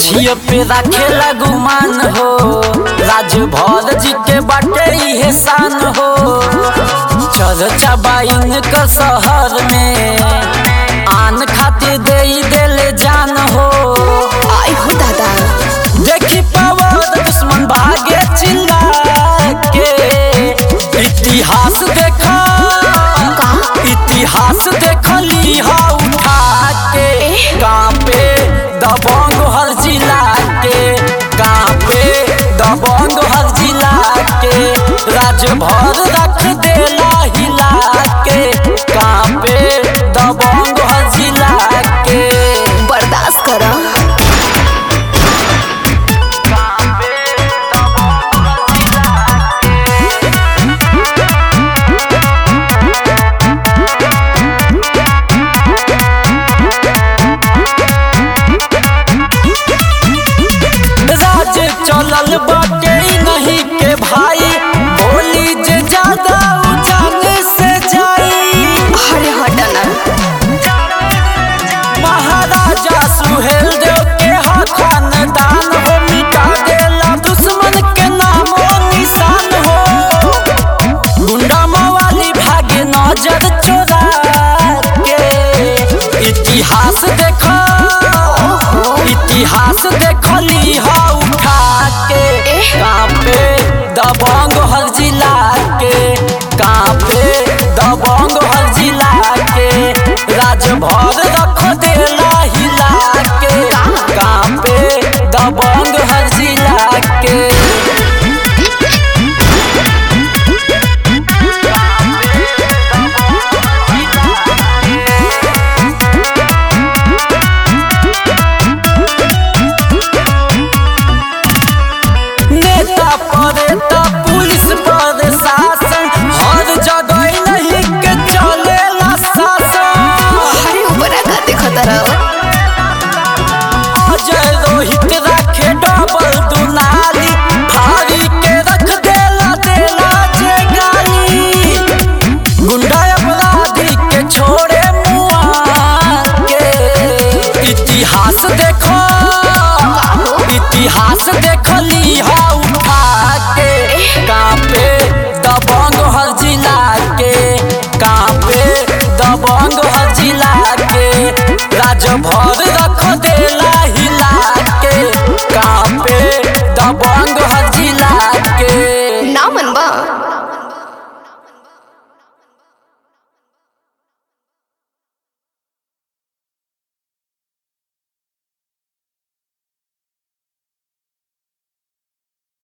मोछिए पे रखेला गुमान हो, राजभर जी के बाटे इहे शान हो। चर्चा बाइन का शहर में आन खातिर दे देले जान हो। आई हो दादा देखी पावर दुश्मन भागे चिल्ला के। इतिहास देखा इतिहास देखली हा उठा के। कांपे दबंग हर जिला के, कांपे दबंग हर जिला के। राजभर रख देला हिला के, कांपे दबंग हर जिला के। बर्दाश्त करा। चलल बाटे नहीं के भाई, बोली जे ज्यादा उजान से जाई। अरे हटना। महाराजा सुहेल देव के हा खानदान हो, मिटा देला दुश्मन के नाम निशान हो। गुंडा मवाली भागे नजर चोरा के। इतिहास देखो इतिहास देखली हा उठा के। कांपे दबंग हर जिला के, कांपे दबंग हर जिला के। राजभर रख देला हिला के, कांपे दबंग हर जिला के। पुलिस प्रशासन हर जगह नहीं के चलेला शासन। अरे ऊपर का देखता रहो। अजय रोहित रखे डबल दुनाली, भारी के रख देला जे गाली। गुंडा अपराधी के छोड़े मुआ के। इतिहास देखो इतिहास देखली हा उठा के। कांपे दबंग हर जिला के, कांपे दबंग हर जिला के। राजभर रख देला हिला के, कांपे दबंग हर